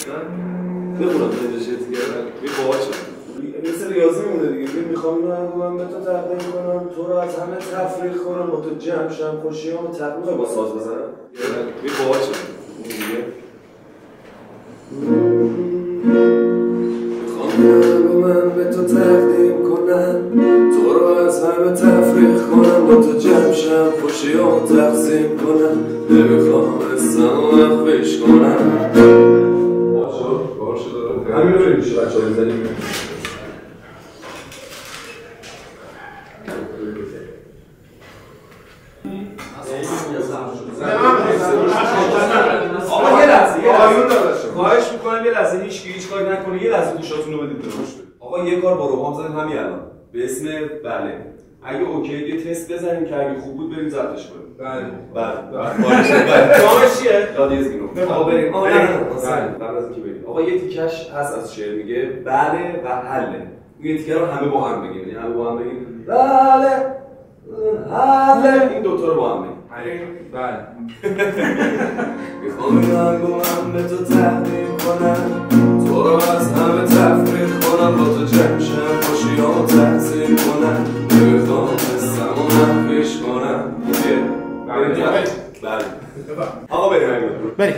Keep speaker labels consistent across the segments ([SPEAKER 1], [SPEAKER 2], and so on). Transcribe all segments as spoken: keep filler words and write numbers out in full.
[SPEAKER 1] بخونم نجاشی دیگه می باور شد مثل ریاضی مونده دیگه میخوام من به تو تقدیم کنم تو رو از همه تفریق کنم با تو جمع شم خوشیام و تقدیم با ساز بزنم می باور شد دیگه میخوام من به تو تقدیم کنم تو رو از همه تفریق کنم با تو جمع شم خوشیام تقسیم کنم نمیخوام اسم و مخفیش کنم باشه باشه دارم همین رو بریم میشه بچه ها بزنیم آقا یه لحظه یه لحظه خواهش میکنم یه لحظه هیچ کی هیچ کاری نکنه یه لحظه گوشاتون رو بدید درست. آقا یه کار با روحام زدیم همین الان به اسم بله اگه اوکی یه تست بزنیم که اگه خوب بود بریم ضبطش کنیم. بله بله بله جامش چیه؟ دادیز گیرو آقا بریم آقا نه قبل از اینکه بریم آقا یه تیکش هست از شعر میگه بله و حله اون یه تیکه رو همه با هم بگیم یعنی همه با هم بگیم بله حله این دوتا رو با هم بگیم بله میخوام من به تو تقدیم کنم تو رو از همه تفریق کنم با تو جمع شم خوشیامو تقسیم کنم نمیخوام حسم و مخفیش کنم بله آقا بریم
[SPEAKER 2] بریم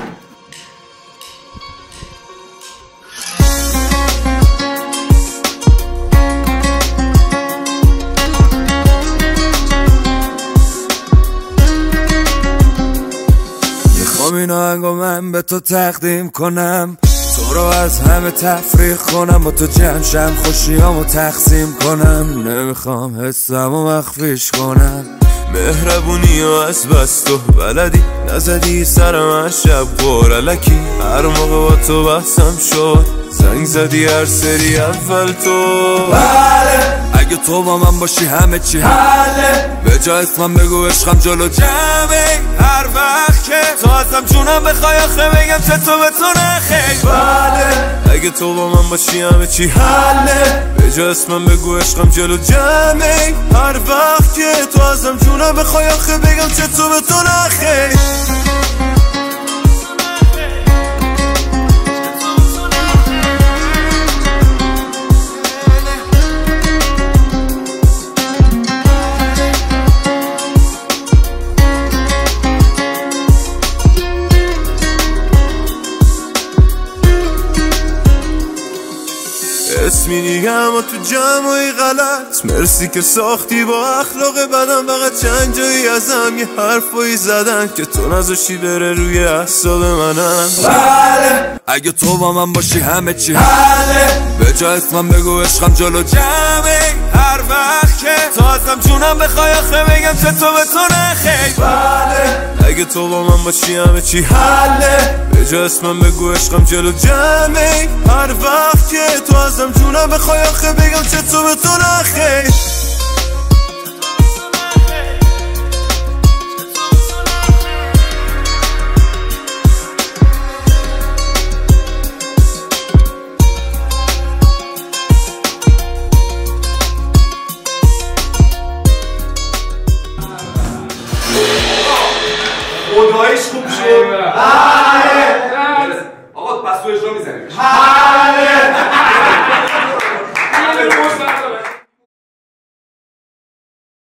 [SPEAKER 3] این آهنگو من به تو تقدیم کنم تو رو از همه تفریق کنم با تو جمع شم خوشیامو تقسیم کنم نمیخوام حسم و مخفیش کنم مهربونی و از بس تو بلدی نزدی سر من شب قرالکی هر موقع با تو بحثم شد زنگ زدی هر سری اول تو بله اگه تو با من باشی همه چی حله به جا اسمم بگو عشقم جلو جمعه هر وقت که تو ازم جونم بخوای آخه بگم چه تو به تو نخیر بله اگه تو با من باشی همه چی حله به جا اسمم بگو عشقم جلو جمعه هر وقت که تو ازم جونم بخوای آخه بگم چه تو به تو نخیر اسمی دیگه اما تو جمعی غلط مرسی که ساختی با اخلاق بدم فقط چند جایی ازم یه حرفایی زدن که تو نذاشتی بره روی اعصاب منم بله اگه تو با من باشی همه چی حله به جا اسمم بگو عشقم جلو جمعی هر وقت که تو ازم جونم بخوای آخه بگم چه تو به تو نخیر بله اگه تو با من باشی همه چی حله به جا اسمم بگو عشقم جلو جمعی هر وقت که تو ازم جونم بخوای آخه بگم چه تو به تو نخیر
[SPEAKER 1] خدایش خوب شد آقا پس تو اجرا میزنیم